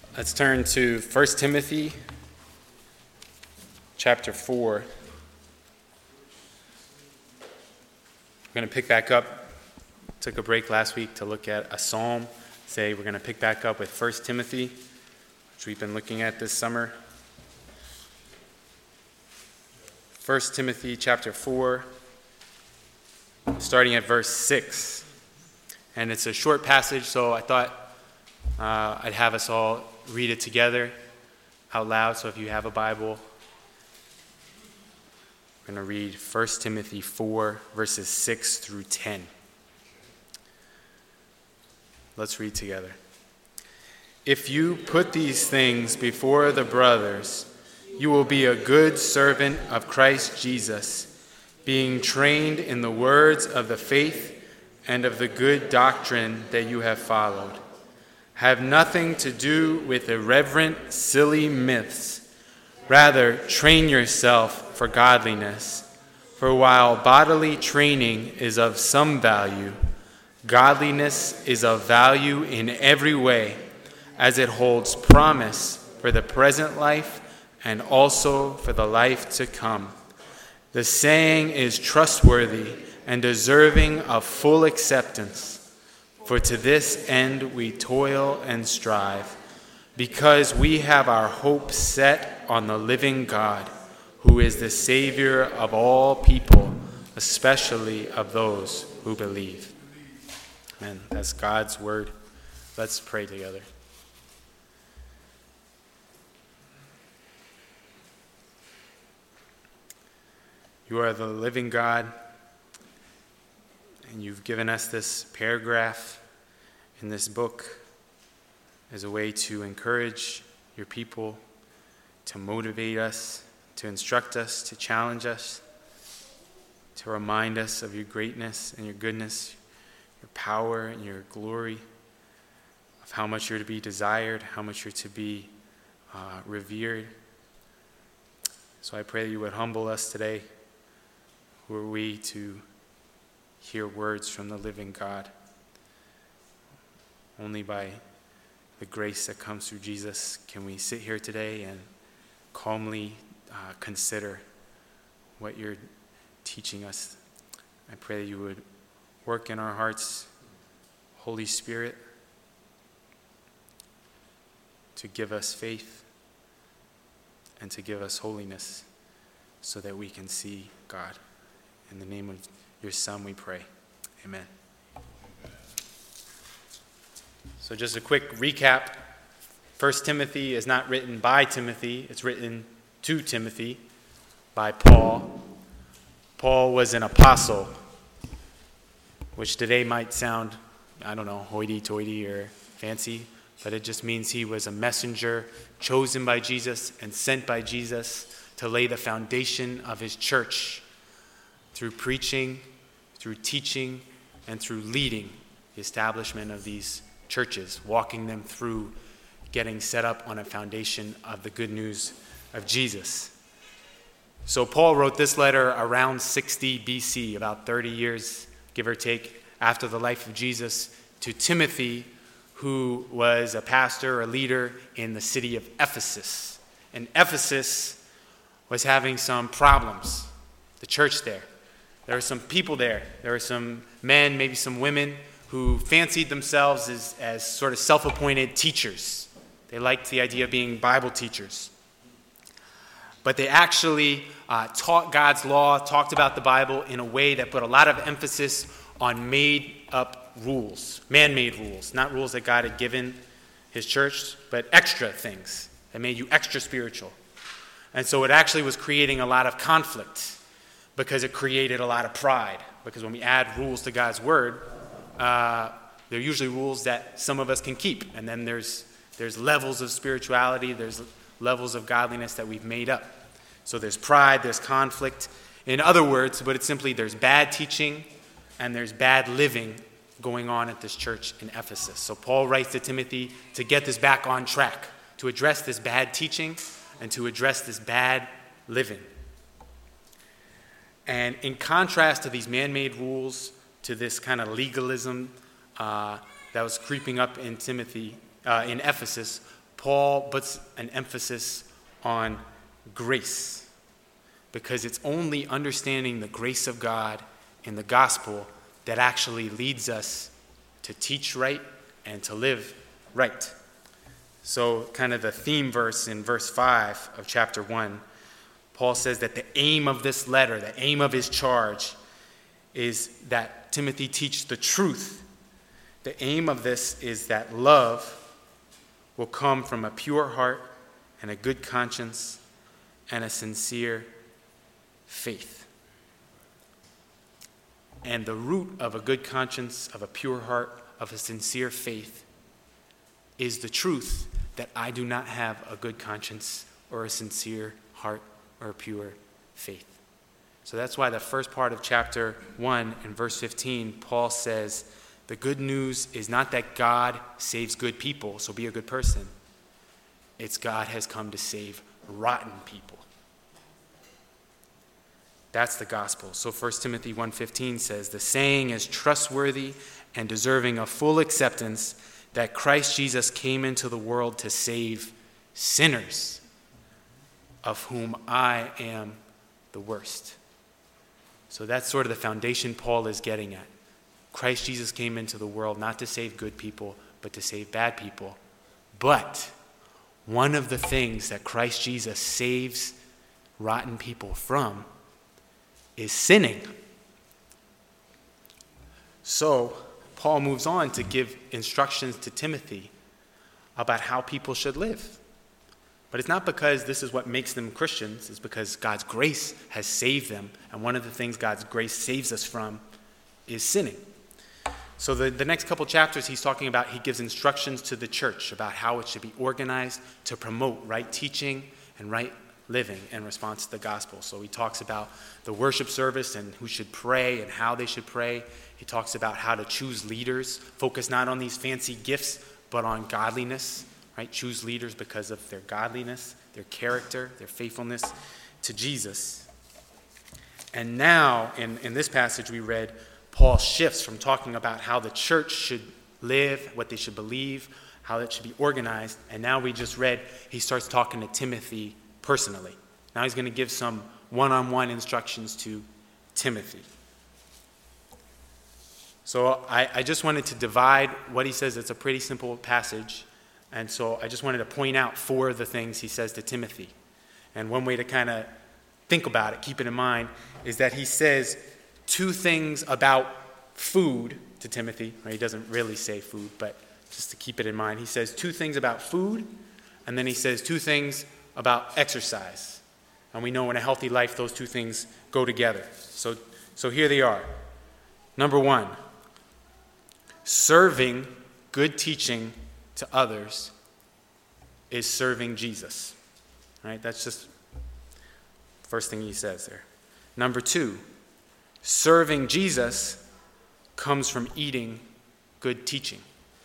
Let's turn to 1 Timothy chapter 4. We're going to pick back up. Took a break last week to look at a psalm. Today we're going to pick back up with 1 Timothy, which we've been looking at this summer. 1 Timothy chapter 4, starting at verse 6. And it's a short passage, so I thought I'd have us all read it together out loud. So if you have a Bible, we're going to read 1 Timothy 4, verses 6 through 10. Let's read together. If you put these things before the brothers, you will be a good servant of Christ Jesus, being trained in the words of the faith and of the good doctrine that you have followed. Have nothing to do with irreverent, silly myths. Rather, train yourself for godliness. For while bodily training is of some value, godliness is of value in every way, as it holds promise for the present life and also for the life to come. The saying is trustworthy and deserving of full acceptance. For to this end we toil and strive, because we have our hope set on the living God, who is the Savior of all people, especially of those who believe. Amen. That's God's word. Let's pray together. You are the living God, and you've given us this paragraph in this book as a way to encourage your people, to motivate us, to instruct us, to challenge us, to remind us of your greatness and your goodness, your power and your glory, of how much you're to be desired, how much you're to be revered. So I pray that you would humble us today. Who are we to hear words from the living God? Only by the grace that comes through Jesus can we sit here today and calmly consider what you're teaching us. I pray that you would work in our hearts, Holy Spirit, to give us faith and to give us holiness so that we can see God. In the name of your Son we pray. Amen. So just a quick recap. 1 Timothy is not written by Timothy. It's written to Timothy by Paul. Paul was an apostle, which today might sound, hoity-toity or fancy, but it just means he was a messenger chosen by Jesus and sent by Jesus to lay the foundation of his church through preaching, through teaching, and through leading the establishment of these churches, walking them through getting set up on a foundation of the good news of Jesus. So Paul wrote this letter around 60 BC, about 30 years, give or take, after the life of Jesus, to Timothy, who was a pastor, a leader in the city of Ephesus. And Ephesus was having some problems, the church there. There were some people there. There were some men, maybe some women, who fancied themselves as sort of self-appointed teachers. They liked the idea of being Bible teachers. But they actually taught God's law, talked about the Bible in a way that put a lot of emphasis on made-up rules, man-made rules, not rules that God had given his church, but extra things that made you extra spiritual. And so it actually was creating a lot of conflict because it created a lot of pride. Because when we add rules to God's word, they're usually rules that some of us can keep. And then there's levels of spirituality, there's levels of godliness that we've made up. So there's pride, there's conflict. In other words, but it's simply there's bad teaching and there's bad living going on at this church in Ephesus. So Paul writes to Timothy to get this back on track, to address this bad teaching and to address this bad living. And in contrast to these man-made rules, to this kind of legalism that was creeping up in Ephesus, Paul puts an emphasis on grace, because it's only understanding the grace of God in the gospel that actually leads us to teach right and to live right. So kind of the theme verse in verse 5 of chapter 1, Paul says that the aim of this letter, the aim of his charge, is that Timothy teach the truth. The aim of this is that love will come from a pure heart and a good conscience and a sincere faith. And the root of a good conscience, of a pure heart, of a sincere faith is the truth that I do not have a good conscience or a sincere heart or a pure faith. So that's why the first part of chapter 1 and verse 15, Paul says, the good news is not that God saves good people, so be a good person. It's God has come to save rotten people. That's the gospel. So 1 Timothy 1:15 says, the saying is trustworthy and deserving of full acceptance that Christ Jesus came into the world to save sinners, of whom I am the worst. So that's sort of the foundation Paul is getting at. Christ Jesus came into the world not to save good people, but to save bad people. But one of the things that Christ Jesus saves rotten people from is sinning. So Paul moves on to give instructions to Timothy about how people should live. But it's not because this is what makes them Christians. It's because God's grace has saved them. And one of the things God's grace saves us from is sinning. So the next couple chapters he's talking about, he gives instructions to the church about how it should be organized to promote right teaching and right living in response to the gospel. So he talks about the worship service and who should pray and how they should pray. He talks about how to choose leaders, focus not on these fancy gifts, but on godliness, right? Choose leaders because of their godliness, their character, their faithfulness to Jesus. And now, in this passage we read, Paul shifts from talking about how the church should live, what they should believe, how it should be organized, and now we just read, he starts talking to Timothy personally. Now he's going to give some one-on-one instructions to Timothy. So I just wanted to divide what he says. It's a pretty simple passage. And so I just wanted to point out 4 of the things he says to Timothy. And one way to kind of think about it, keep it in mind, is that he says 2 things about food to Timothy. He doesn't really say food, but just to keep it in mind. He says 2 things about food, and then he says 2 things about exercise. And we know in a healthy life, those 2 things go together. So here they are. Number 1, serving good teaching to others is serving Jesus. Right? That's just the first thing he says there. Number 2, serving Jesus comes from eating good teaching.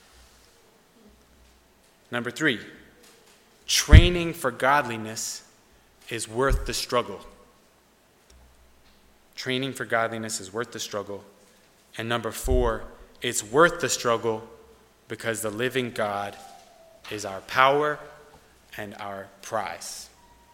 Number 3, training for godliness is worth the struggle. Training for godliness is worth the struggle. And number 4, it's worth the struggle because the living God is our power and our prize.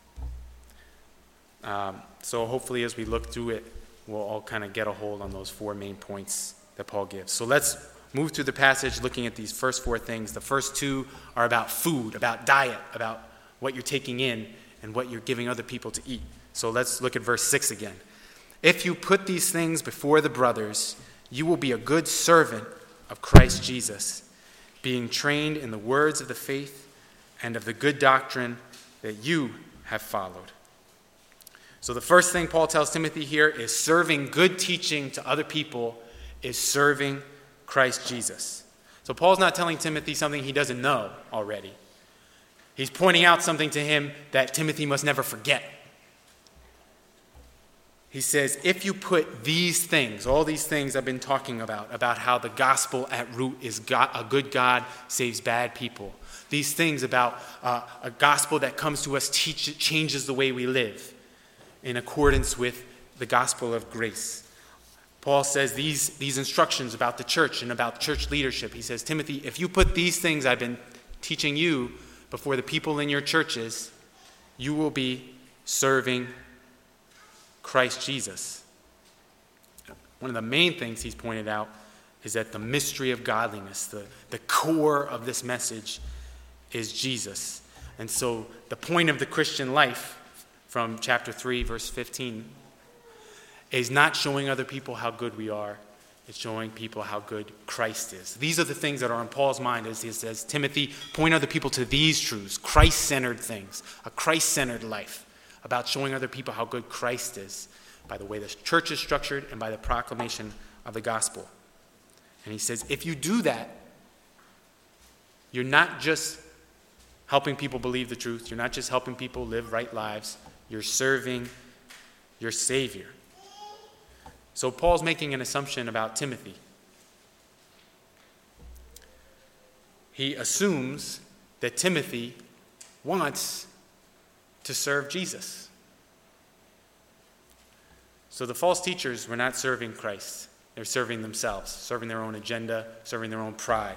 So hopefully as we look through it, we'll all kind of get a hold on those 4 main points that Paul gives. So let's move through the passage looking at these first 4 things. The first 2 are about food, about diet, about what you're taking in and what you're giving other people to eat. So let's look at verse 6 again. If you put these things before the brothers, you will be a good servant of Christ Jesus, being trained in the words of the faith and of the good doctrine that you have followed. So the first thing Paul tells Timothy here is serving good teaching to other people is serving Christ Jesus. So Paul's not telling Timothy something he doesn't know already. He's pointing out something to him that Timothy must never forget. He says, if you put these things, all these things I've been talking about how the gospel at root is God, a good God saves bad people. These things about a gospel that comes to us changes the way we live in accordance with the gospel of grace. Paul says these instructions about the church and about church leadership. He says, Timothy, if you put these things I've been teaching you before the people in your churches, you will be serving Christ Jesus. One of the main things he's pointed out is that the mystery of godliness, the core of this message, is Jesus. And so the point of the Christian life from chapter 3, verse 15, is not showing other people how good we are. It's showing people how good Christ is. These are the things that are on Paul's mind as he says, Timothy, point other people to these truths, Christ-centered things, a Christ-centered life, about showing other people how good Christ is by the way the church is structured and by the proclamation of the gospel. And he says, if you do that, you're not just helping people believe the truth. You're not just helping people live right lives. You're serving your Savior. So Paul's making an assumption about Timothy. He assumes that Timothy wants to serve Jesus. So the false teachers were not serving Christ. They're serving themselves, serving their own agenda, serving their own pride.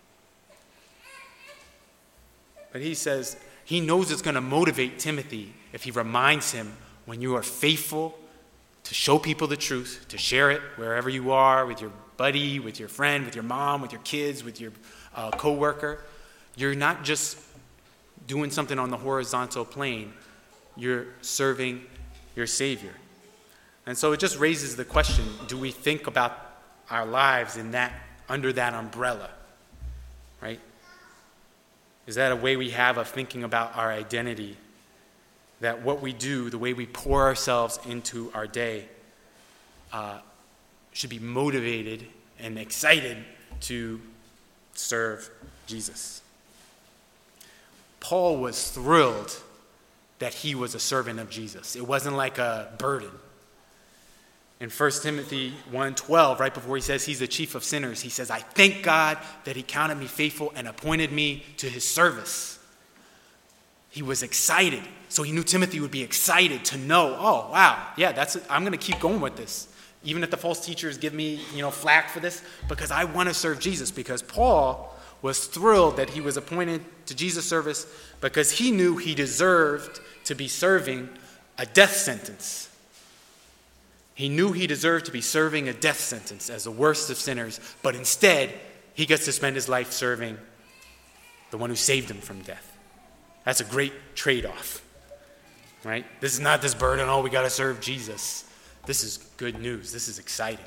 But he says he knows it's going to motivate Timothy if he reminds him, when you are faithful to show people the truth, to share it wherever you are, with your buddy, with your friend, with your mom, with your kids, with your coworker, you're not just doing something on the horizontal plane. You're serving your Savior. And so it just raises the question, do we think about our lives under that umbrella, right? Is that a way we have of thinking about our identity? That what we do, the way we pour ourselves into our day, should be motivated and excited to serve Jesus. Paul was thrilled that he was a servant of Jesus. It wasn't like a burden. In 1 Timothy 1:12, right before he says he's the chief of sinners, he says, I thank God that he counted me faithful and appointed me to his service. He was excited. So he knew Timothy would be excited to know, oh, wow, yeah, I'm going to keep going with this. Even if the false teachers give me, flack for this, because I want to serve Jesus. Because Paul was thrilled that he was appointed to Jesus' service because he knew he deserved to be serving a death sentence. He knew he deserved to be serving a death sentence as the worst of sinners, but instead, he gets to spend his life serving the one who saved him from death. That's a great trade-off, right? This is not this burden, we got to serve Jesus. This is good news. This is exciting.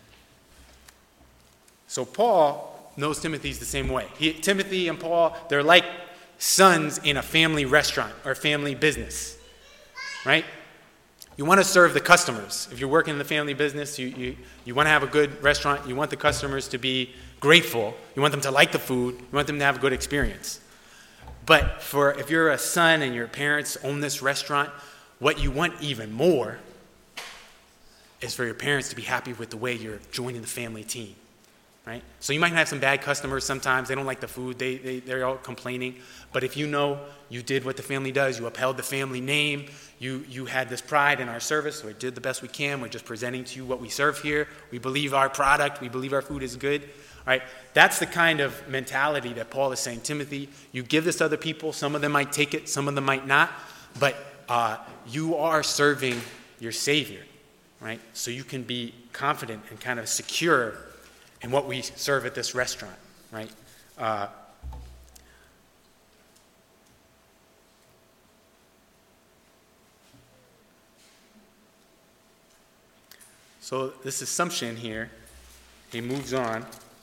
So Paul knows Timothy's the same way. Timothy and Paul, they're like sons in a family restaurant or family business, right? You want to serve the customers. If you're working in the family business, you want to have a good restaurant. You want the customers to be grateful. You want them to like the food. You want them to have a good experience. But if you're a son and your parents own this restaurant, what you want even more is for your parents to be happy with the way you're joining the family team, right? So you might have some bad customers sometimes. They don't like the food. They're all complaining. But if you know you did what the family does, you upheld the family name, you had this pride in our service, we did the best we can, we're just presenting to you what we serve here, we believe our product, we believe our food is good, right? That's the kind of mentality that Paul is saying, Timothy, you give this to other people, some of them might take it, some of them might not, but you are serving your Savior, right? So you can be confident and kind of secure in what we serve at this restaurant, right? So this assumption here, he moves on.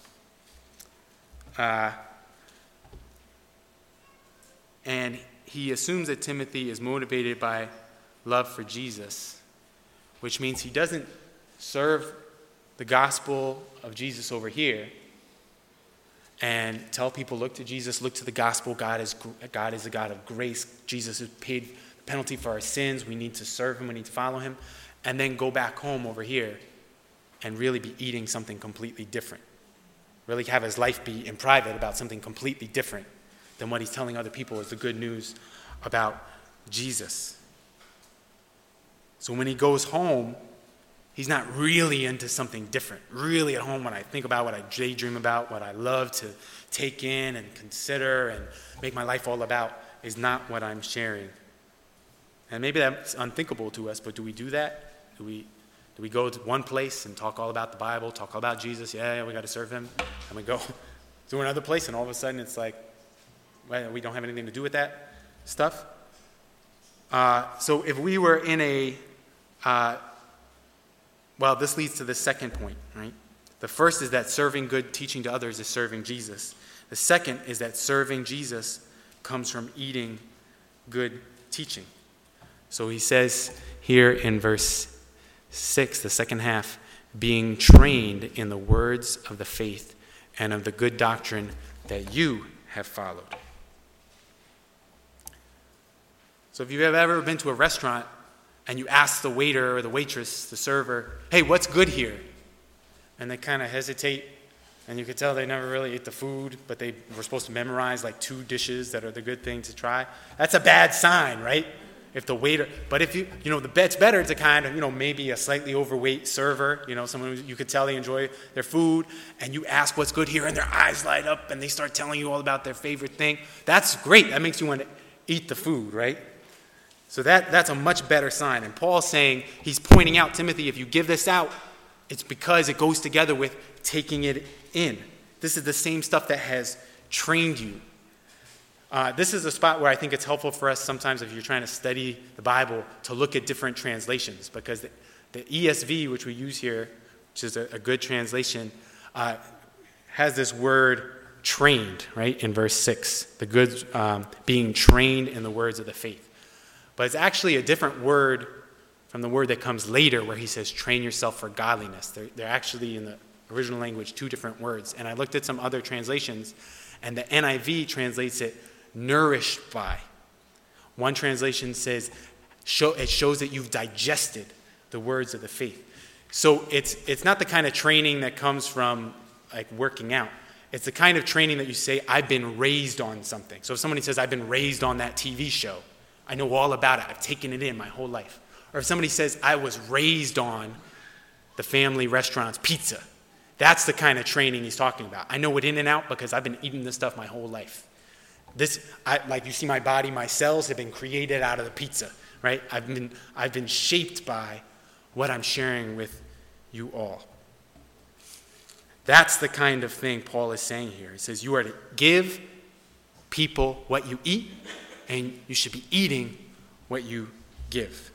And he assumes that Timothy is motivated by love for Jesus, which means he doesn't serve the gospel of Jesus over here and tell people, look to Jesus, look to the gospel. God is a God of grace. Jesus has paid the penalty for our sins. We need to serve him. We need to follow him. And then go back home over here and really be eating something completely different. Really have his life be in private about something completely different than what he's telling other people is the good news about Jesus. So when he goes home, He's not really into something different. Really at home, when I think about what I daydream about, what I love to take in and consider and make my life all about, is not what I'm sharing. And maybe that's unthinkable to us, but do we do that? Do we go to one place and talk all about the Bible, talk all about Jesus? Yeah, we got to serve him. And we go to another place, and all of a sudden it's like, well, we don't have anything to do with that stuff. So if we were in a, this leads to the second point, right? The first is that serving good teaching to others is serving Jesus. The second is that serving Jesus comes from eating good teaching. So he says here in verse 6, the second half, being trained in the words of the faith and of the good doctrine that you have followed. So if you've ever been to a restaurant and you ask the waiter or the waitress, the server, hey, what's good here? And they kind of hesitate, and you could tell they never really ate the food, but they were supposed to memorize like 2 dishes that are the good thing to try. That's a bad sign, right? If the waiter, but if it's better to kind of, maybe a slightly overweight server, someone who you could tell they enjoy their food, and you ask what's good here, and their eyes light up, and they start telling you all about their favorite thing. That's great. That makes you want to eat the food, right? So that's a much better sign. And Paul's saying, he's pointing out, Timothy, if you give this out, it's because it goes together with taking it in. This is the same stuff that has trained you. This is a spot where I think it's helpful for us sometimes if you're trying to study the Bible to look at different translations, because the ESV, which we use here, which is a good translation, has this word trained, right, in verse 6, the good being trained in the words of the faith. But it's actually a different word from the word that comes later where he says train yourself for godliness. They're actually in the original language 2 different words. And I looked at some other translations, and the NIV translates it nourished by. One translation says it shows that you've digested the words of the faith. So it's not the kind of training that comes from like working out. It's the kind of training that you say, I've been raised on something. So if somebody says, I've been raised on that TV show, I know all about it. I've taken it in my whole life. Or if somebody says, I was raised on the family restaurant's pizza, that's the kind of training he's talking about. I know it in and out because I've been eating this stuff my whole life. Like you see my body, my cells have been created out of the pizza, right? I've been shaped by what I'm sharing with you all. That's the kind of thing Paul is saying here. He says you are to give people what you eat, and you should be eating what you give.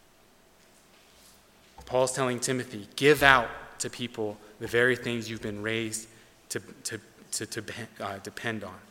Paul's telling Timothy, give out to people the very things you've been raised to depend on.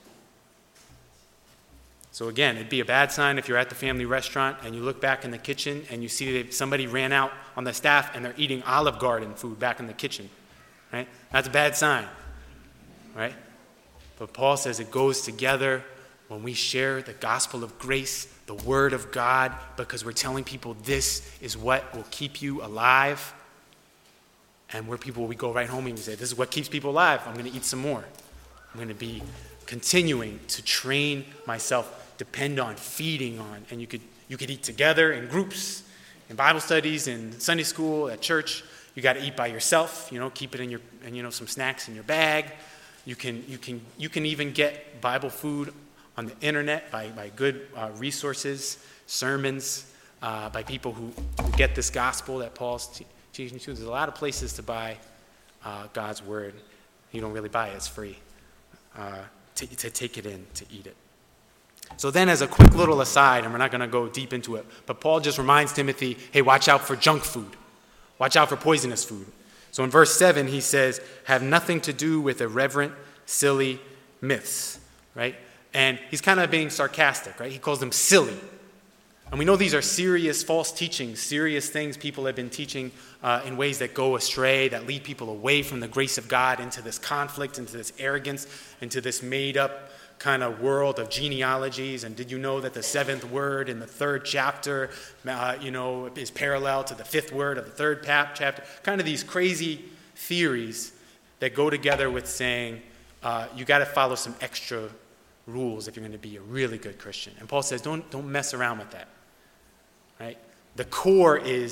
So again, it'd be a bad sign if you're at the family restaurant and you look back in the kitchen and you see that somebody ran out on the staff and they're eating Olive Garden food back in the kitchen, right? That's a bad sign, right? But Paul says it goes together when we share the gospel of grace, the word of God, because we're telling people this is what will keep you alive. And we're people, we go right home and we say, this is what keeps people alive. I'm going to eat some more. I'm going to be continuing to train myself, depend on, feeding on. And you could eat together in groups, in Bible studies, in Sunday school, at church. You got to eat by yourself, keep it in your, and some snacks in your bag. You can even get Bible food on the internet by good resources, sermons, by people who get this gospel that Paul's teaching to. There's a lot of places to buy God's word. You don't really buy it, it's free. To take it in, to eat it. So then as a quick little aside, and we're not going to go deep into it, but Paul just reminds Timothy, hey, watch out for junk food. Watch out for poisonous food. So in verse 7, he says, have nothing to do with irreverent, silly myths, right? And he's kind of being sarcastic, right? He calls them silly. And we know these are serious false teachings, serious things people have been teaching in ways that go astray, that lead people away from the grace of God into this conflict, into this arrogance, into this made-up kind of world of genealogies. And did you know that the 7th word in the 3rd chapter, is parallel to the 5th word of the 3rd chapter? Kind of these crazy theories that go together with saying you got to follow some extra rules if you're going to be a really good Christian. And Paul says, don't mess around with that. Right? The core is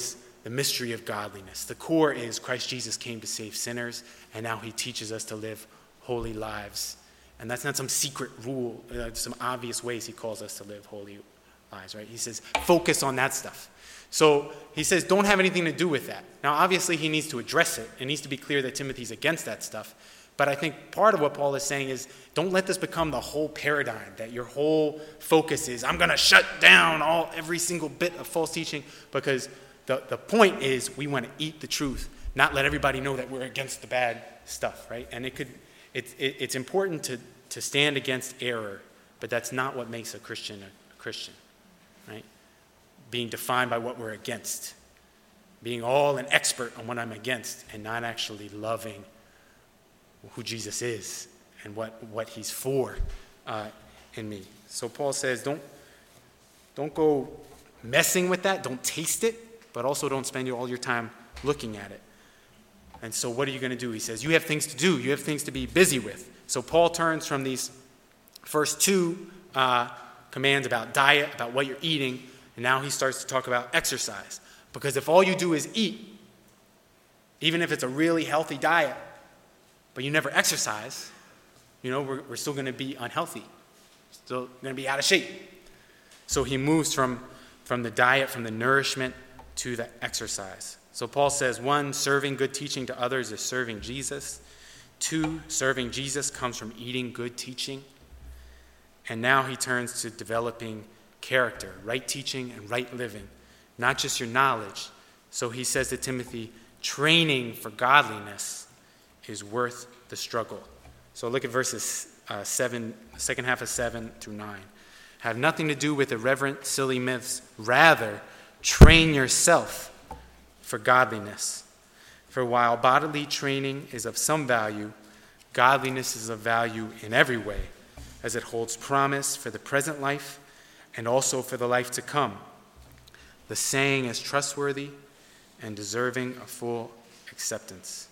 the mystery of godliness. The core is Christ Jesus came to save sinners, and now he teaches us to live holy lives. And that's not some secret rule, some obvious ways he calls us to live holy lives, right? He says, focus on that stuff. So he says, don't have anything to do with that. Now, obviously, he needs to address it. It needs to be clear that Timothy's against that stuff. But I think part of what Paul is saying is, don't let this become the whole paradigm, that your whole focus is, I'm going to shut down every single bit of false teaching, because the point is we want to eat the truth, not let everybody know that we're against the bad stuff, right? And it's important to stand against error, but that's not what makes a Christian a Christian, right? Being defined by what we're against, being all an expert on what I'm against, and not actually loving who Jesus is and what he's for in me. So Paul says, don't go messing with that, don't taste it, but also don't spend all your time looking at it. And so what are you going to do? He says, you have things to do, you have things to be busy with. So Paul turns from these first two commands about diet, about what you're eating, and now he starts to talk about exercise. Because if all you do is eat, even if it's a really healthy diet, but you never exercise, we're still going to be unhealthy, still going to be out of shape. So he moves from the diet, from the nourishment, to the exercise. So Paul says, 1, serving good teaching to others is serving Jesus. 2, serving Jesus comes from eating good teaching. And now he turns to developing character, right teaching and right living, not just your knowledge. So he says to Timothy, training for godliness is worth the struggle. So look at verses 7, the second half of 7 through 9. Have nothing to do with irreverent, silly myths. Rather, train yourself for godliness. For while bodily training is of some value, godliness is of value in every way, as it holds promise for the present life and also for the life to come. The saying is trustworthy and deserving of full acceptance.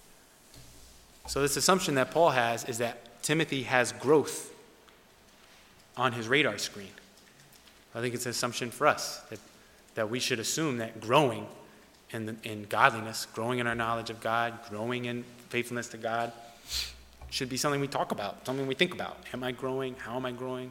So this assumption that Paul has is that Timothy has growth on his radar screen. I think it's an assumption for us that we should assume that growing in godliness, growing in our knowledge of God, growing in faithfulness to God, should be something we talk about, something we think about. Am I growing? How am I growing?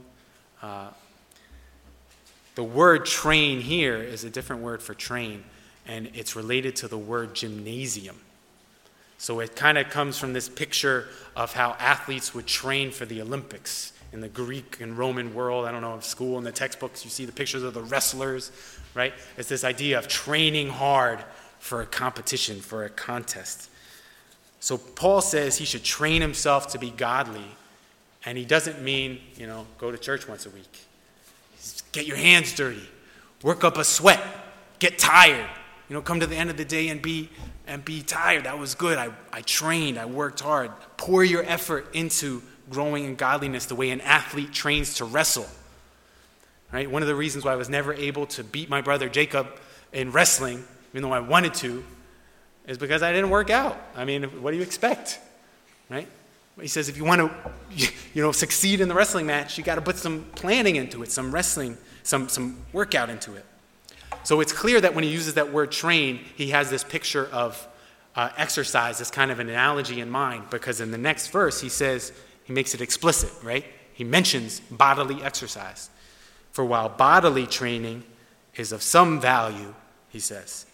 The word train here is a different word for train, and it's related to the word gymnasium. So it kind of comes from this picture of how athletes would train for the Olympics in the Greek and Roman world. I don't know, in school, in the textbooks, you see the pictures of the wrestlers, right? It's this idea of training hard for a competition, for a contest. So Paul says he should train himself to be godly, and he doesn't mean, go to church once a week. Get your hands dirty, work up a sweat, get tired, come to the end of the day and be tired. That was good. I trained, I worked hard. Pour your effort into growing in godliness the way an athlete trains to wrestle. Right? One of the reasons why I was never able to beat my brother Jacob in wrestling, even though I wanted to, is because I didn't work out. I mean, what do you expect? Right? He says if you want to succeed in the wrestling match, you got to put some planning into it, some wrestling, some workout into it. So it's clear that when he uses that word train, he has this picture of exercise, this kind of an analogy in mind, because in the next verse he makes it explicit, right? He mentions bodily exercise. For while bodily training is of some value, he says.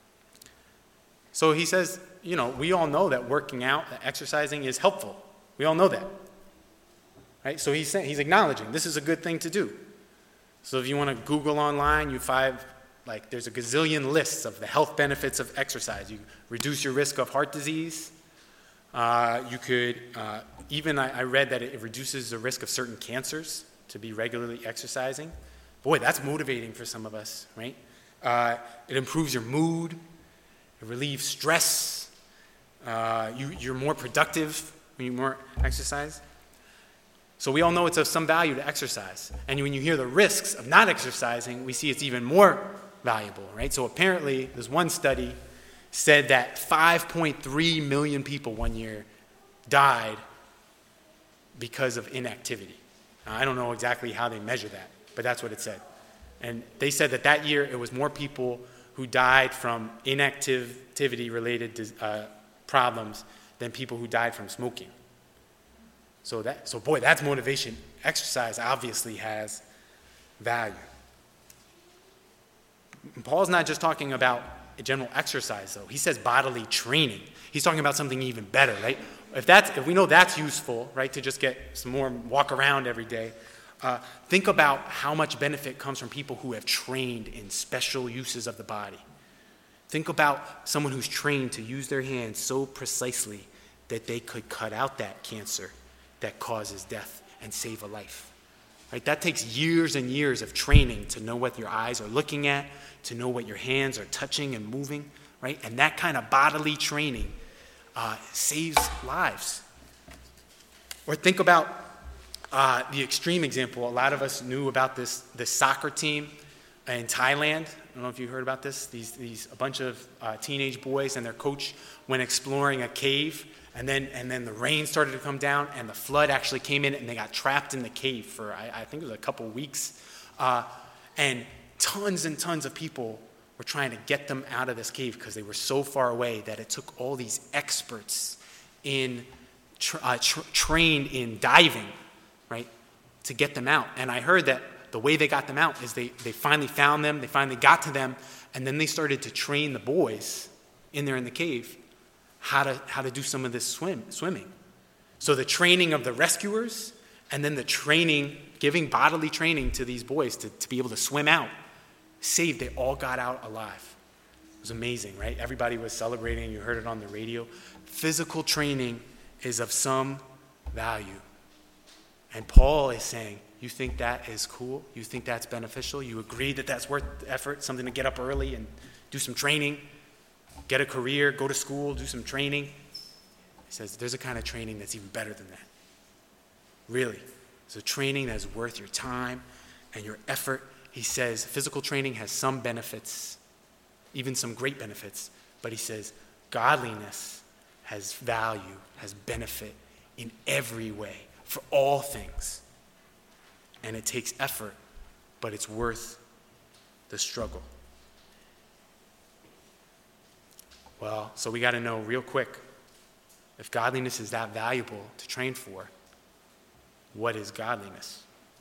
So he says, we all know that working out, that exercising is helpful. We all know that. Right? So he's acknowledging this is a good thing to do. So if you want to Google online, you find there's a gazillion lists of the health benefits of exercise. You reduce your risk of heart disease. You could, I read that it reduces the risk of certain cancers to be regularly exercising. Boy, that's motivating for some of us, right? It improves your mood. It relieves stress. You're more productive when you more exercise. So we all know it's of some value to exercise. And when you hear the risks of not exercising, we see it's even more valuable, right? So apparently, there's one study said that 5.3 million people one year died because of inactivity. Now, I don't know exactly how they measure that, but that's what it said. And they said that year it was more people who died from inactivity-related problems than people who died from smoking. So boy, that's motivation. Exercise obviously has value. Paul's not just talking about general exercise, though. He says bodily training. He's talking about something even better, right? If we know that's useful, right, to just get some more walk around every day, think about how much benefit comes from people who have trained in special uses of the body. Think about someone who's trained to use their hands so precisely that they could cut out that cancer that causes death and save a life. Right? That takes years and years of training to know what your eyes are looking at, to know what your hands are touching and moving, right? And that kind of bodily training saves lives. Or think about the extreme example. A lot of us knew about this soccer team in Thailand. I don't know if you heard about this. A bunch of teenage boys and their coach went exploring a cave, and then the rain started to come down, and the flood actually came in, and they got trapped in the cave for I think it was a couple weeks, and tons and tons of people were trying to get them out of this cave because they were so far away that it took all these experts in trained in diving, right, to get them out. And I heard that the way they got them out is they finally found them, they finally got to them, and then they started to train the boys in there in the cave how to do some of this swimming. So the training of the rescuers, and then the training, giving bodily training to these boys to be able to swim out, saved. They all got out alive. It was amazing, right? Everybody was celebrating. You heard it on the radio. Physical training is of some value. And Paul is saying, you think that is cool? You think that's beneficial? You agree that that's worth the effort, something to get up early and do some training, get a career, go to school, do some training? He says there's a kind of training that's even better than that. Really. It's a training that's worth your time and your effort. He says physical training has some benefits, even some great benefits, but he says godliness has value, has benefit in every way, for all things. And it takes effort, but it's worth the struggle. Well, so we got to know real quick, if godliness is that valuable to train for, what is godliness?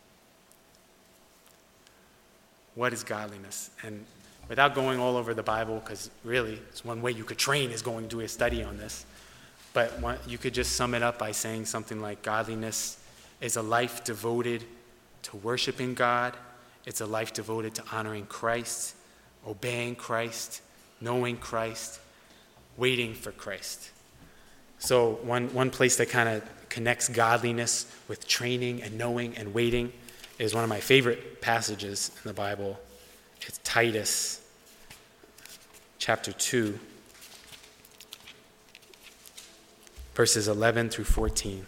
What is godliness? And without going all over the Bible, because really it's one way you could train is going to do a study on this, but you could just sum it up by saying something like godliness is a life devoted to worshiping God. It's a life devoted to honoring Christ, obeying Christ, knowing Christ, waiting for Christ. So one place that kind of connects godliness with training and knowing and waiting is one of my favorite passages in the Bible. It's Titus chapter 2, verses 11 through 14.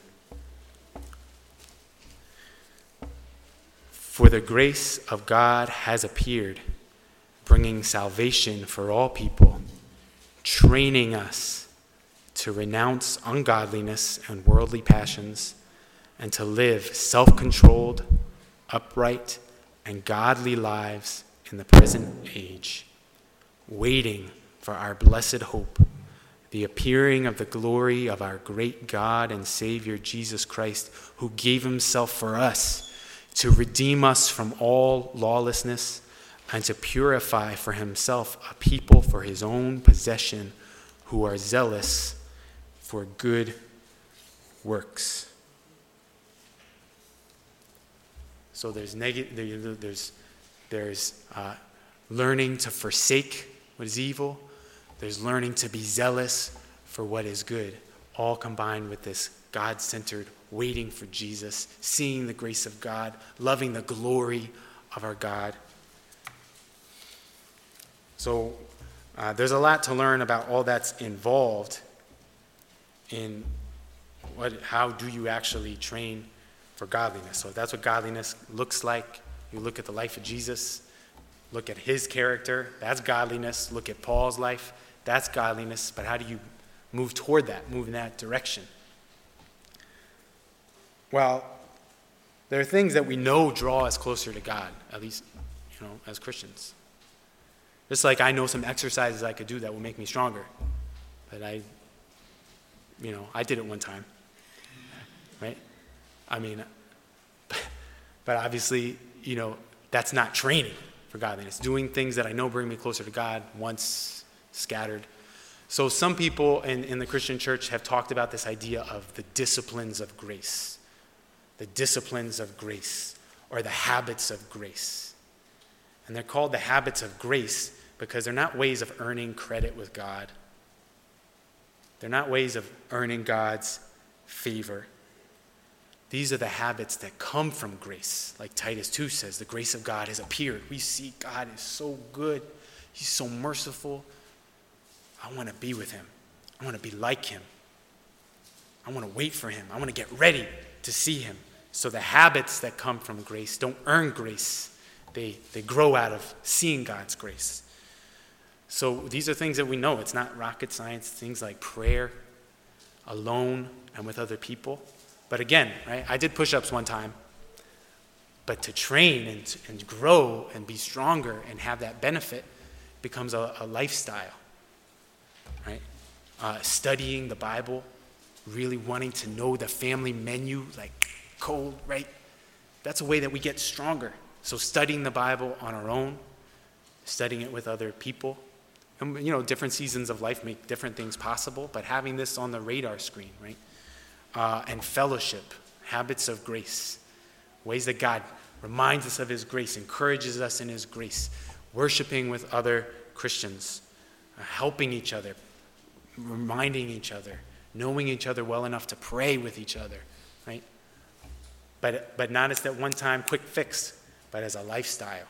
For the grace of God has appeared, bringing salvation for all people, training us to renounce ungodliness and worldly passions, and to live self-controlled, upright, and godly lives in the present age, waiting for our blessed hope, the appearing of the glory of our great God and Savior Jesus Christ, who gave himself for us to redeem us from all lawlessness and to purify for himself a people for his own possession who are zealous for good works. So there's learning to forsake what is evil. There's learning to be zealous for what is good, all combined with this God-centered waiting for Jesus, seeing the grace of God, loving the glory of our God. So there's a lot to learn about all that's involved in how do you actually train for godliness. So if that's what godliness looks like, you look at the life of Jesus, look at his character, that's godliness. Look at Paul's life, that's godliness. But how do you move toward that, move in that direction? Well, there are things that we know draw us closer to God, at least, as Christians. Just like I know some exercises I could do that will make me stronger. But I did it one time, right? I mean, but obviously, that's not training for godliness. Doing things that I know bring me closer to God once scattered. So some people in the Christian church have talked about this idea of the disciplines of grace. The disciplines of grace, or the habits of grace. And they're called the habits of grace because they're not ways of earning credit with God. They're not ways of earning God's favor. These are the habits that come from grace. Like Titus 2 says, the grace of God has appeared. We see God is so good. He's so merciful. I want to be with him. I want to be like him. I want to wait for him. I want to get ready to see him. So the habits that come from grace don't earn grace. They grow out of seeing God's grace. So these are things that we know. It's not rocket science. Things like prayer, alone, and with other people. But again, right, I did push-ups one time. But to train and grow and be stronger and have that benefit becomes a lifestyle, right? Studying the Bible, really wanting to know the family menu, like cold, right? That's a way that we get stronger. So studying the Bible on our own, studying it with other people. And, different seasons of life make different things possible, but having this on the radar screen, right? And fellowship, habits of grace, ways that God reminds us of his grace, encourages us in his grace, worshiping with other Christians, helping each other, reminding each other, knowing each other well enough to pray with each other, right? But not as that one-time quick fix, but as a lifestyle.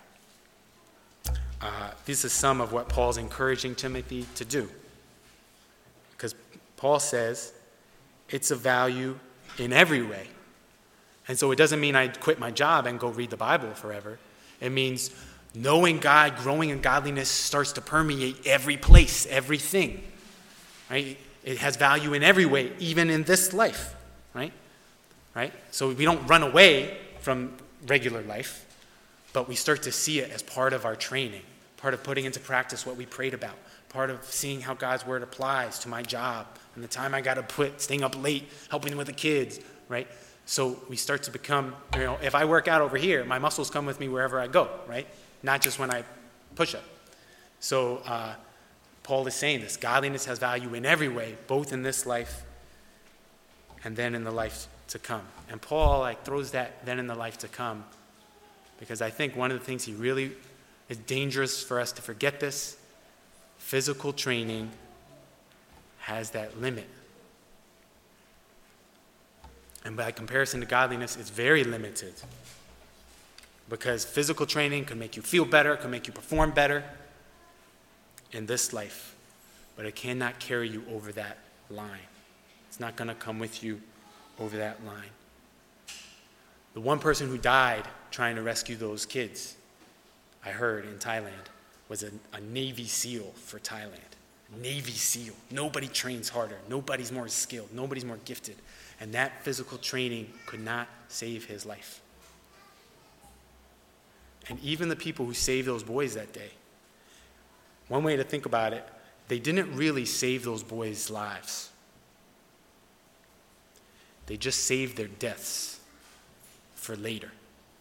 This is some of what Paul's encouraging Timothy to do. Because Paul says it's of value in every way. And so it doesn't mean I quit my job and go read the Bible forever. It means knowing God, growing in godliness starts to permeate every place, everything. Right? It has value in every way, even in this life. Right? So we don't run away from regular life, but we start to see it as part of our training, part of putting into practice what we prayed about, part of seeing how God's word applies to my job and the time I got to put, staying up late, helping with the kids, right? So we start to become, if I work out over here, my muscles come with me wherever I go, right? Not just when I push up. So Paul is saying this, godliness has value in every way, both in this life and then in the life to come. And Paul throws that then in the life to come, because I think one of the things he really is dangerous for us to forget this. Physical training has that limit. And by comparison to godliness, it's very limited. Because physical training can make you feel better, can make you perform better in this life. But it cannot carry you over that line. It's not going to come with you over that line. The one person who died trying to rescue those kids, I heard in Thailand, was a Navy SEAL for Thailand. Navy SEAL. Nobody trains harder. Nobody's more skilled. Nobody's more gifted. And that physical training could not save his life. And even the people who saved those boys that day, one way to think about it, they didn't really save those boys' lives. They just saved their deaths for later.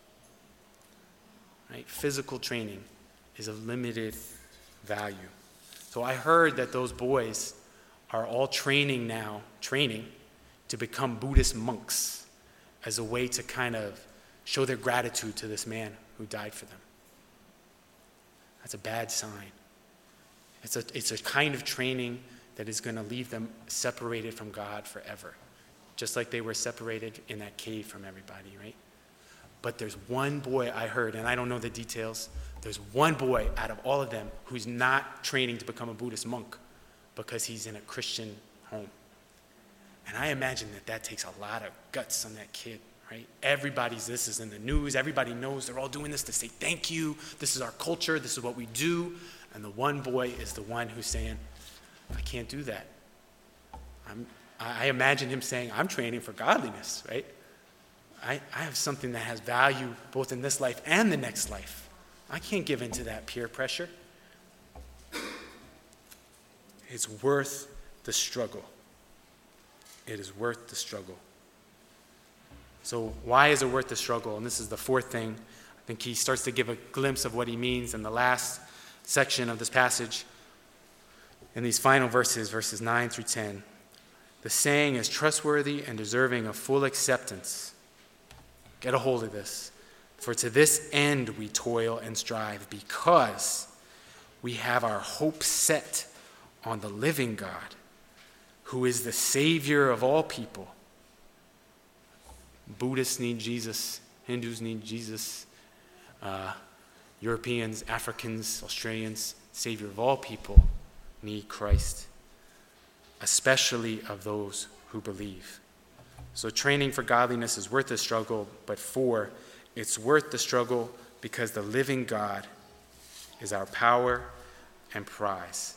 Right? Physical training is of limited value. So I heard that those boys are all training to become Buddhist monks as a way to kind of show their gratitude to this man who died for them. That's a bad sign. It's a kind of training that is going to leave them separated from God forever, just like they were separated in that cave from everybody, right? But there's one boy I heard, and I don't know the details, there's one boy out of all of them who's not training to become a Buddhist monk because he's in a Christian home. And I imagine that takes a lot of guts on that kid, right? This is in the news, everybody knows they're all doing this to say thank you, this is our culture, this is what we do. And the one boy is the one who's saying, I can't do that. I imagine him saying, I'm training for godliness, right? I have something that has value both in this life and the next life. I can't give in to that peer pressure. It's worth the struggle. It is worth the struggle. So why is it worth the struggle? And this is the fourth thing. I think he starts to give a glimpse of what he means in the last section of this passage. In these final verses, verses 9 through 10, the saying is trustworthy and deserving of full acceptance. Get a hold of this. For to this end we toil and strive, because we have our hope set on the living God, who is the Savior of all people. Buddhists need Jesus. Hindus need Jesus. Europeans, Africans, Australians, Savior of all people need Christ, especially of those who believe. So training for godliness is worth the struggle, but it's worth the struggle because the living God is our power and prize.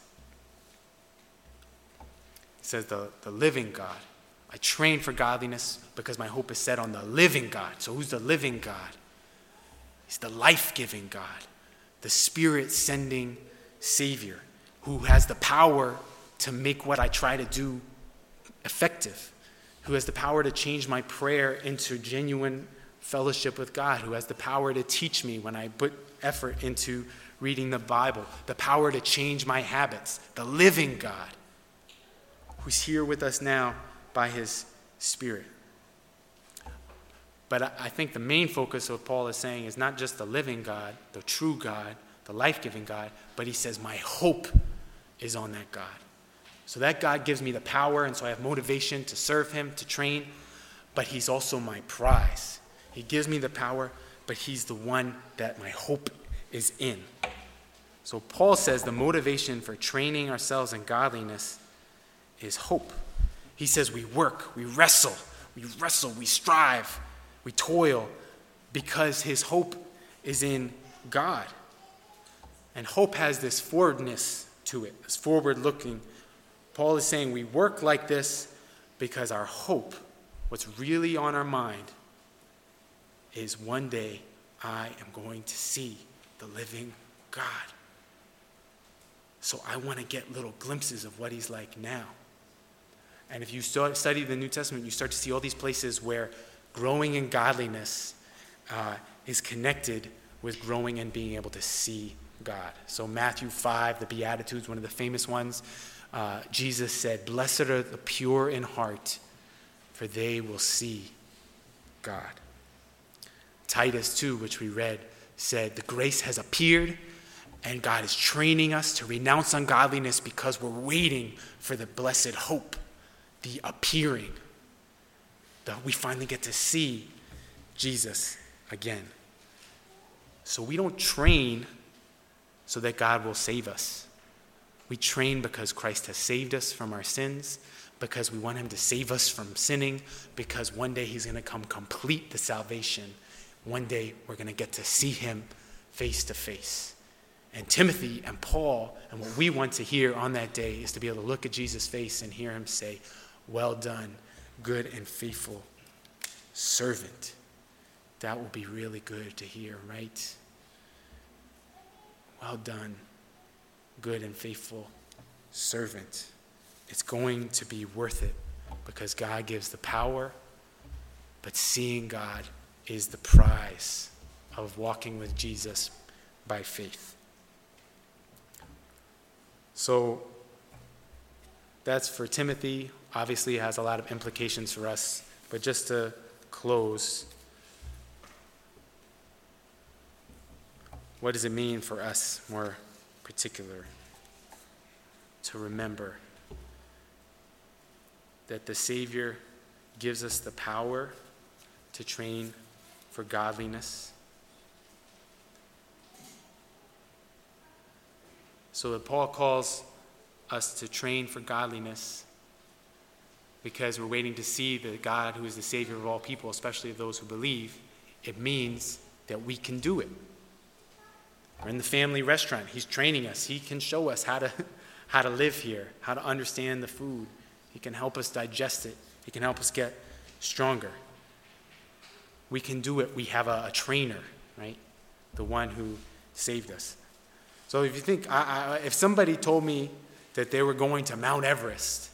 It says the living God. I train for godliness because my hope is set on the living God. So who's the living God? He's the life-giving God, the Spirit-sending Savior who has the power to make what I try to do effective, who has the power to change my prayer into genuine fellowship with God, who has the power to teach me when I put effort into reading the Bible, the power to change my habits, the living God who's here with us now by his Spirit. But I think the main focus of what Paul is saying is not just the living God, the true God, the life-giving God, but he says my hope is on that God. So that God gives me the power, and so I have motivation to serve him, to train, but he's also my prize. He gives me the power, but he's the one that my hope is in. So Paul says the motivation for training ourselves in godliness is hope. He says we work, we wrestle, we strive, we toil, because his hope is in God. And hope has this forwardness to it, this forward looking. Paul is saying we work like this because our hope, what's really on our mind, is one day I am going to see the living God. So I want to get little glimpses of what he's like now. And if you study the New Testament, you start to see all these places where growing in godliness is connected with growing and being able to see God. So Matthew 5, the Beatitudes, one of the famous ones, Jesus said, "Blessed are the pure in heart, for they will see God." Titus 2, which we read, said, "The grace has appeared, and God is training us to renounce ungodliness because we're waiting for the blessed hope, the appearing, that we finally get to see Jesus again." So we don't train so that God will save us. We train because Christ has saved us from our sins, because we want him to save us from sinning, because one day he's going to come complete the salvation. One day we're going to get to see him face to face. And Timothy and Paul, and what we want to hear on that day is to be able to look at Jesus' face and hear him say, "Well done, good and faithful servant." That will be really good to hear, right? Well done, good and faithful servant. It's going to be worth it because God gives the power, but seeing God is the prize of walking with Jesus by faith. So that's for Timothy. Obviously, it has a lot of implications for us. But just to close, what does it mean for us more particular to remember that the Savior gives us the power to train for godliness? So that Paul calls us to train for godliness because we're waiting to see the God who is the Savior of all people, especially of those who believe. It means that we can do it. We're in the family restaurant. He's training us. He can show us how to live here, how to understand the food. He can help us digest it. He can help us get stronger. We can do it. We have a trainer, right? The one who saved us. So if you think, if somebody told me that they were going to Mount Everest.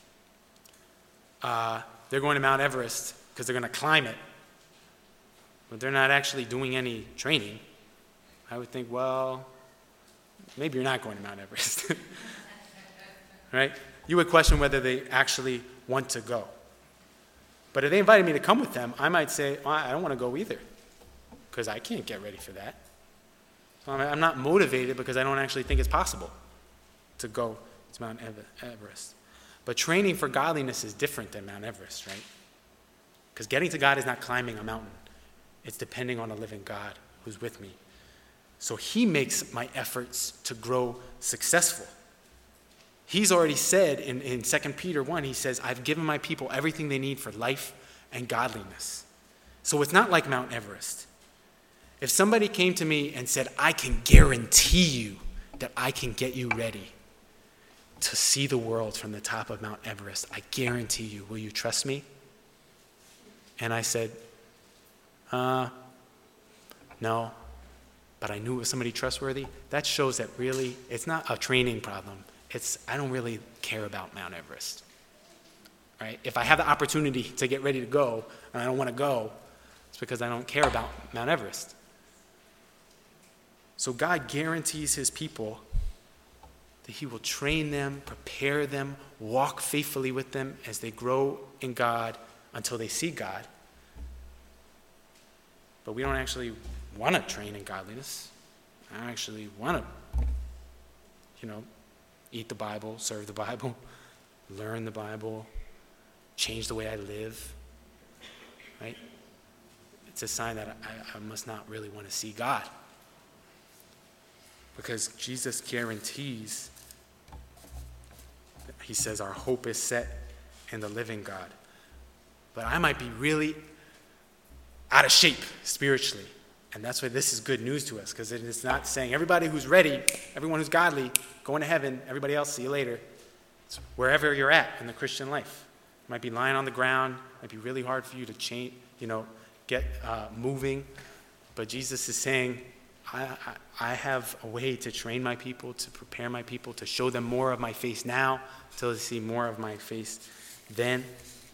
They're going to Mount Everest because they're going to climb it, but they're not actually doing any training. I would think, well, maybe you're not going to Mount Everest. Right? You would question whether they actually want to go. But if they invited me to come with them, I might say, well, I don't want to go either, because I can't get ready for that. So I'm not motivated because I don't actually think it's possible to go to Mount Everest. But training for godliness is different than Mount Everest, right? Because getting to God is not climbing a mountain. It's depending on a living God who's with me. So he makes my efforts to grow successful. He's already said in 2 Peter 1, he says, I've given my people everything they need for life and godliness. So it's not like Mount Everest. If somebody came to me and said, I can guarantee you that I can get you ready to see the world from the top of Mount Everest, I guarantee you, will you trust me? And I said, no, but I knew it was somebody trustworthy. That shows that really it's not a training problem. I don't really care about Mount Everest, right? If I have the opportunity to get ready to go and I don't want to go, it's because I don't care about Mount Everest. So God guarantees his people that he will train them, prepare them, walk faithfully with them as they grow in God until they see God. But we don't actually want to train in godliness. I don't actually want to, eat the Bible, serve the Bible, learn the Bible, change the way I live, right? It's a sign that I must not really want to see God. Because Jesus guarantees, he says our hope is set in the living God. But I might be really out of shape spiritually. And that's why this is good news to us, because it is not saying everybody who's ready, everyone who's godly, going to heaven, everybody else, see you later. It's wherever you're at in the Christian life. You might be lying on the ground, it might be really hard for you to change, get moving. But Jesus is saying, I have a way to train my people, to prepare my people, to show them more of my face now, until they see more of my face then.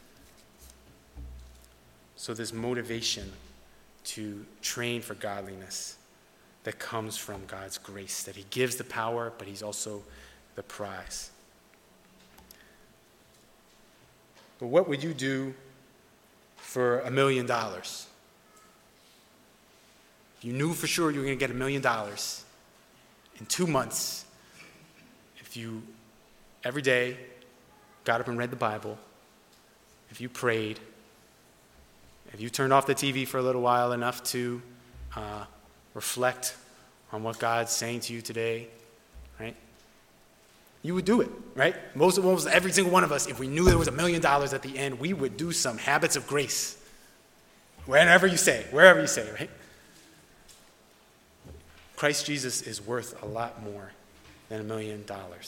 So this motivation to train for godliness that comes from God's grace, that he gives the power, but he's also the prize. But what would you do for $1 million? You knew for sure you were going to get $1 million in 2 months if you every day got up and read the Bible, if you prayed, if you turned off the TV for a little while enough to reflect on what God's saying to you today, right? You would do it, right? Most every single one of us, if we knew there was $1 million at the end, we would do some habits of grace. Wherever you say, right? Christ Jesus is worth a lot more than $1 million.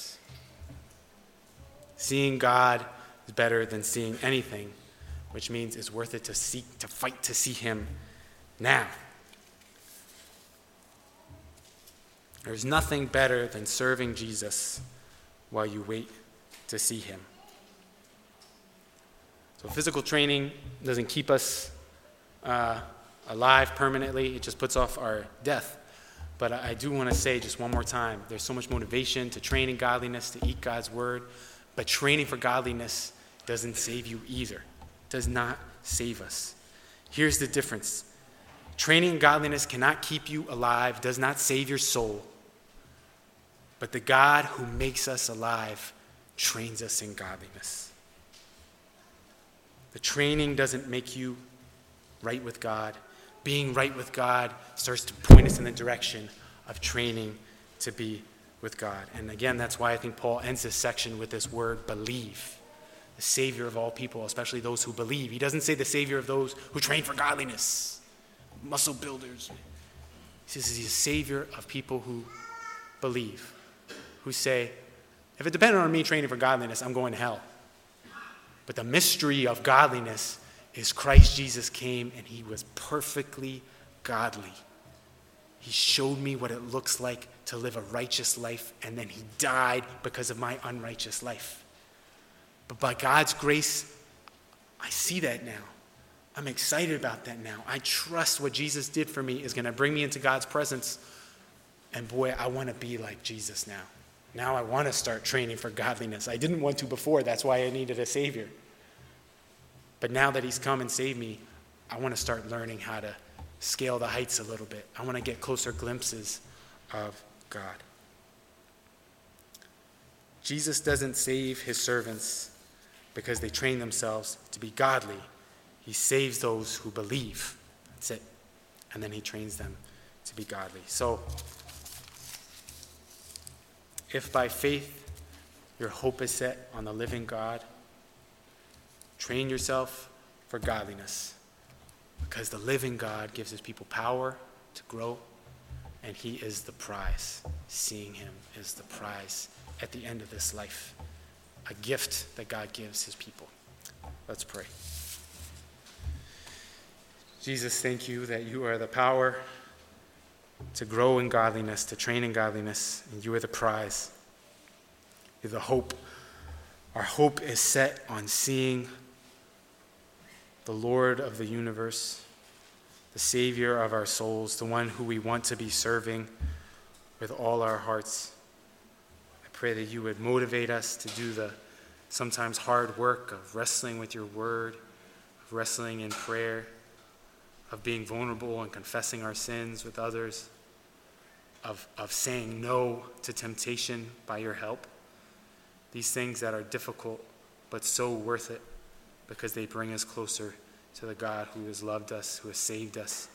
Seeing God is better than seeing anything, which means it's worth it to fight to see him now. There's nothing better than serving Jesus while you wait to see him. So physical training doesn't keep us alive permanently. It just puts off our death. But I do want to say just one more time, there's so much motivation to train in godliness, to eat God's word. But training for godliness doesn't save you either. Does not save us. Here's the difference. Training in godliness cannot keep you alive, does not save your soul. But the God who makes us alive trains us in godliness. The training doesn't make you right with God. Being right with God starts to point us in the direction of training to be with God. And again, that's why I think Paul ends this section with this word, believe. The Savior of all people, especially those who believe. He doesn't say the Savior of those who train for godliness, muscle builders. He says he's a Savior of people who believe, who say, if it depended on me training for godliness, I'm going to hell. But the mystery of godliness is Christ Jesus came and he was perfectly godly. He showed me what it looks like to live a righteous life, and then he died because of my unrighteous life. But by God's grace, I see that now. I'm excited about that now. I trust what Jesus did for me is going to bring me into God's presence. And boy, I want to be like Jesus now. Now I want to start training for godliness. I didn't want to before. That's why I needed a Savior. But now that he's come and saved me, I want to start learning how to scale the heights a little bit. I want to get closer glimpses of God. Jesus doesn't save his servants because they train themselves to be godly. He saves those who believe. That's it. And then he trains them to be godly. So, if by faith your hope is set on the living God, train yourself for godliness, because the living God gives his people power to grow, and he is the prize. Seeing him is the prize at the end of this life, a gift that God gives his people. Let's pray. Jesus, thank you that you are the power to grow in godliness, to train in godliness, and you are the prize. You're the hope. Our hope is set on seeing the Lord of the universe, the Savior of our souls, the one who we want to be serving with all our hearts. I pray that you would motivate us to do the sometimes hard work of wrestling with your word, of wrestling in prayer, of being vulnerable and confessing our sins with others, of saying no to temptation by your help. These things that are difficult but so worth it because they bring us closer to the God who has loved us, who has saved us.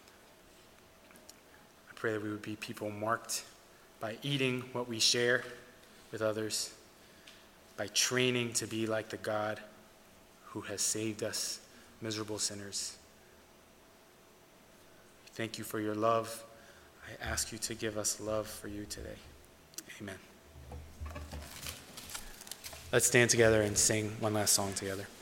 I pray that we would be people marked by eating what we share with others, by training to be like the God who has saved us, miserable sinners. Thank you for your love. I ask you to give us love for you today. Amen. Let's stand together and sing one last song together.